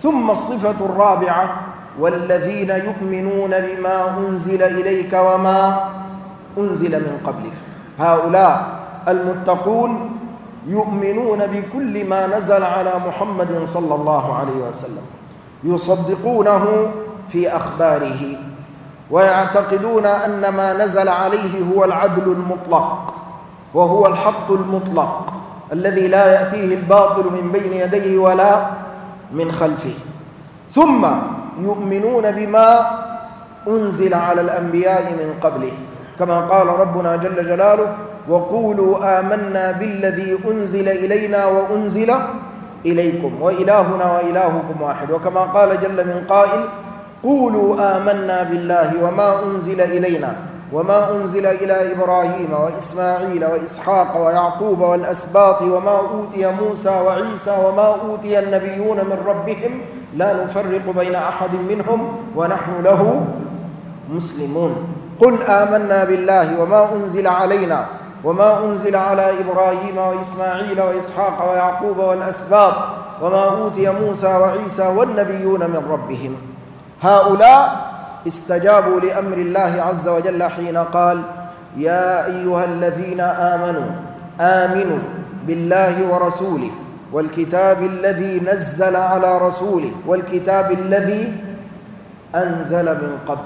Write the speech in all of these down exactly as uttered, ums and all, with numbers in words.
ثم الصفة الرابعة: والذين يؤمنون بما أنزل إليك وما أنزل من قبلك. هؤلاء المتقون يؤمنون بكل ما نزل على محمد صلى الله عليه وسلم، يصدقونه في أخباره، ويعتقدون أن ما نزل عليه هو العدل المطلق، وهو الحق المطلق الذي لا يأتيه الباطل من بين يديه ولا من خلفه. ثم يؤمنون بما أنزل على الأنبياء من قبله، كما قال ربنا جل جلاله: وقولوا آمنا بالذي أنزل إلينا وأنزل إليكم وإلهنا وإلهكم واحد. وكما قال جل من قائل: قولوا آمنا بالله وما أنزل إلينا وما أنزل إلى إبراهيم وإسماعيل وإسحاق ويعقوب والأسباط وما أوتي موسى وعيسى وما أوتي النبيون من ربهم لا نفرق بين أحد منهم ونحن له مسلمون. قل آمنا بالله وما أنزل علينا وما أنزل على إبراهيم وإسماعيل وإسحاق ويعقوب والأسباط وما أوتي موسى وعيسى والنبيون من ربهم. هؤلاء استجابوا لأمر الله عز وجل حين قال: يا أيها الذين آمنوا آمنوا بالله ورسوله والكتاب الذي نزل على رسوله والكتاب الذي أنزل من قبل.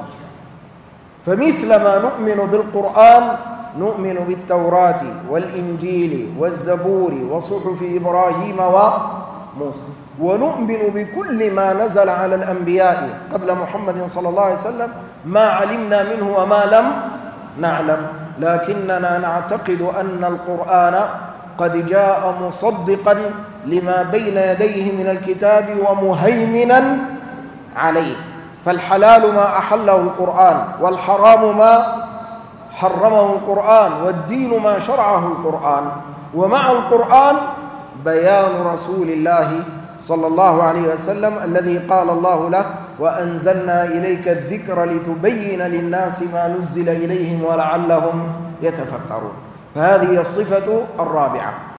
فمثل ما نؤمن بالقرآن نؤمن بالتوراة والإنجيل والزبور وصحف إبراهيم وموسى، ونؤمن بكل ما نزل على الأنبياء قبل محمد صلى الله عليه وسلم، ما علمنا منه وما لم نعلم، لكننا نعتقد أن القرآن قد جاء مصدقا لما بين يديه من الكتاب ومهيمنا عليه. فالحلال ما أحله القرآن، والحرام ما حرمه القرآن، والدين ما شرعه القرآن، ومع القرآن بيان رسول الله صلى الله عليه وسلم الذي قال الله له: وأنزلنا إليك الذكر لتبين للناس ما نزل إليهم ولعلهم يتفكرون. فهذه الصفة الرابعة.